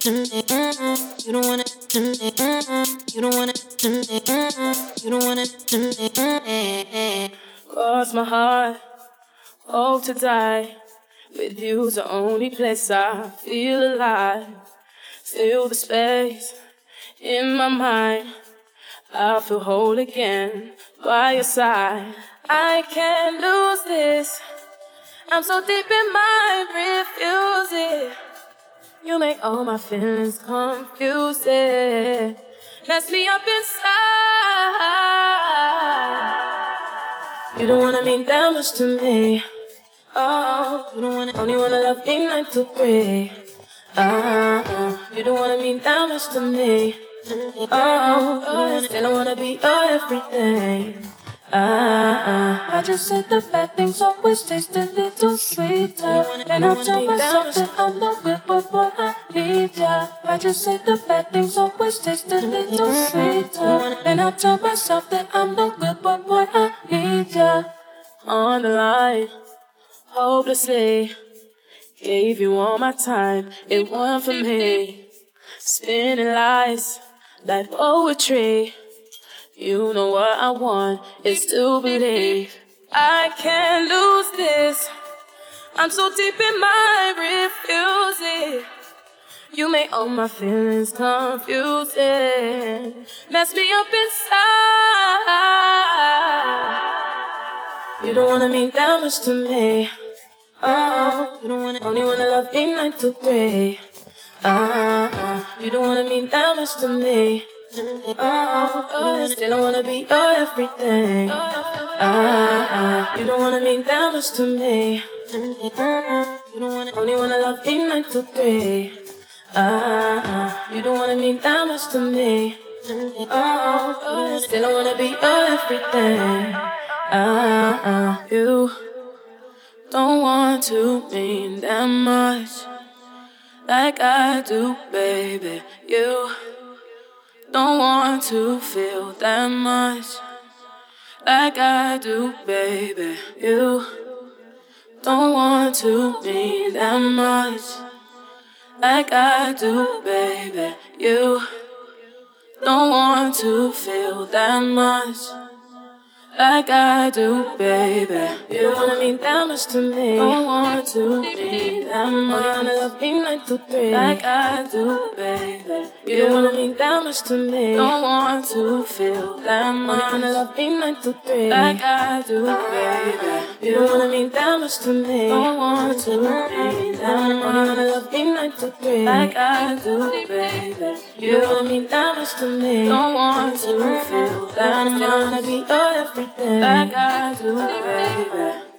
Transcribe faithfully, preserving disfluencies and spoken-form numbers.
You don't wanna. You don't wanna. You don't wanna. Cross my heart, hope to die. With you's the only place I feel alive. Fill the space in my mind. I feel whole again by your side. I can't lose this. I'm so deep in mine, refuse it. You make all my feelings confusing. Mess me up inside. You don't wanna mean that much to me. Oh, you don't wanna, only wanna love me nine to three. Uh, you don't wanna mean that much to me. Oh, oh, still I wanna be your everything. Uh, uh, I just said the bad things always taste a little sweeter. And I tell myself that I'm not good, but boy, I need ya. I just said the bad things always taste a little sweeter. And I tell myself that I'm not good, but boy, I need ya. On the line, hopelessly, gave you all my time, it wasn't for me. Spinning lies like poetry. You know what I want is to believe. I can't lose this. I'm so deep in my refuse it. You make all my feelings confusing. Mess me up inside. You don't wanna mean that much to me. Oh, you don't wanna, only wanna love me nine to three. Uh, uh, you don't wanna mean that much to me. Oh, oh, still I wanna be your everything. Uh, uh, you don't wanna mean that much to me. You don't wanna, only wanna love me nine to three. Uh, uh, you don't wanna mean that much to me. Oh, oh, still I wanna be your everything. Uh, uh, you don't want to mean that much like I do, baby. You don't want to feel that much like I do, baby. You don't want to mean that much like I do, baby. You don't want to feel that much like I do, baby. You don't wanna mean that much to me. Don't want to mean that much. Only wanna love me nine to three. Like I do, baby. You don't wanna mean that much to me. Don't want to feel that much. Only wanna love me nine to three. Like I do, baby. You don't wanna mean that much to me. Don't want to mean that much. Only wanna love me nine to three. Like I do, baby. You don't wanna mean that much to me. Don't want to feel that much. I wanna be your everything. Like I do, baby.